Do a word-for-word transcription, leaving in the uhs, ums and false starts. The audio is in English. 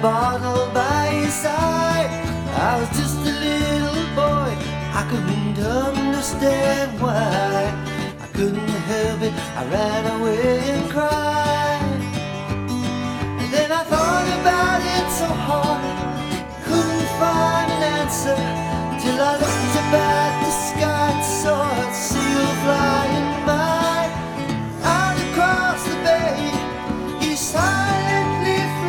bottle by his side. I was just a little boy, I couldn't understand why. I couldn't help it, I ran away and cried.